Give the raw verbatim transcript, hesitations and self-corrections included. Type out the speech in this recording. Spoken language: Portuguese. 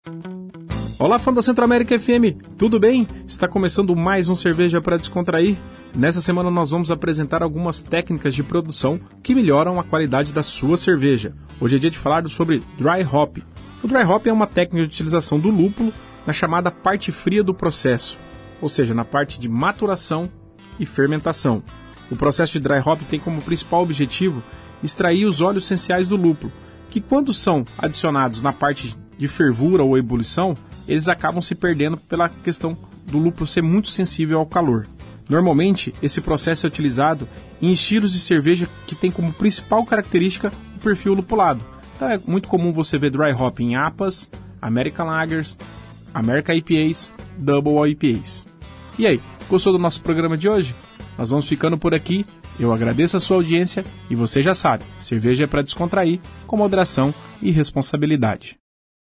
Olá, fã da Centro-América F M, tudo bem? Está começando mais um Cerveja para Descontrair. Nessa semana nós vamos apresentar algumas técnicas de produção que melhoram a qualidade da sua cerveja. Hoje é dia de falar sobre Dry Hop. O Dry Hop é uma técnica de utilização do lúpulo na chamada parte fria do processo, ou seja, na parte de maturação e fermentação. O processo de Dry Hop tem como principal objetivo extrair os óleos essenciais do lúpulo, que quando são adicionados na parte de fervura ou ebulição, eles acabam se perdendo pela questão do lúpulo ser muito sensível ao calor. Normalmente, esse processo é utilizado em estilos de cerveja que tem como principal característica o perfil lupulado. Então é muito comum você ver Dry Hop em A P As, American Lagers, American I P As, Double I P As. E aí, gostou do nosso programa de hoje? Nós vamos ficando por aqui. Eu agradeço a sua audiência e você já sabe, cerveja é para descontrair, com moderação e responsabilidade.